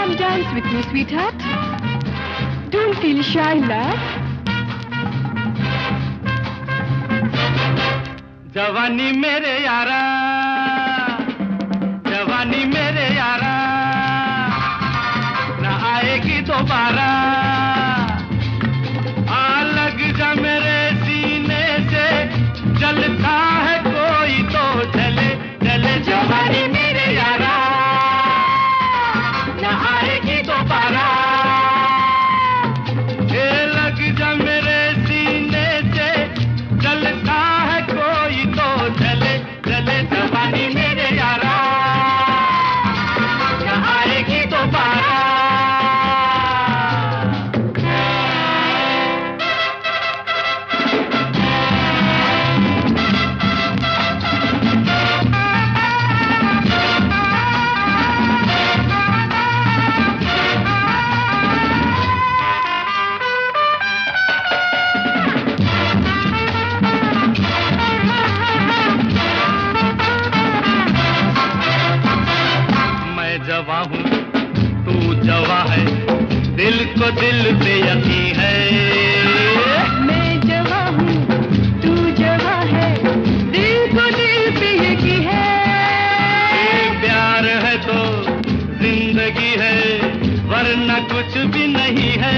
Come dance with me, sweetheart. Don't feel shy, love. जवानी मेरे यारा, जवानी मेरे यारा, ना आएगी दोबारा। आ लग जा मेरे सीने से, जलता है कोई तो जले जले। जवानी मेरे यारा, ना आएगी दोबारा। ए लग जा मेरे सीने से, जलता है कोई तो जले जले। जवानी मेरे यारा, ना आएगी दोबारा। जवा हूँ तू जवा है, दिल को दिल पे यकीन है। मैं जवा हूँ तू जवा है, दिल को दिल पे यकीन है। प्यार है तो जिंदगी है, वरना कुछ भी नहीं है।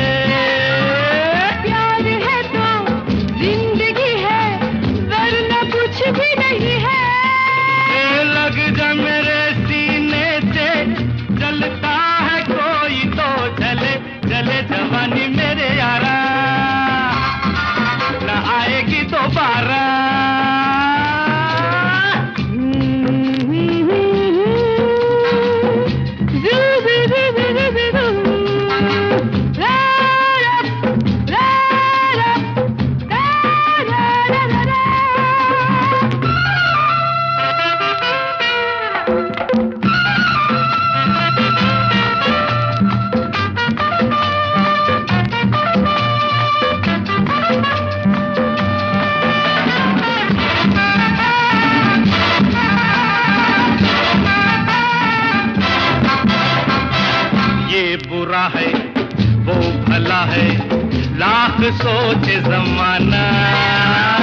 प्यार है तो जिंदगी है, वरना कुछ भी नहीं है। लग जा मेरे सीने से, जलता है कोई तो जले जले। जवानी मेरे यारा, ना आएगी दोबारा। बुरा है वो भला है, लाख सोचे ज़माना।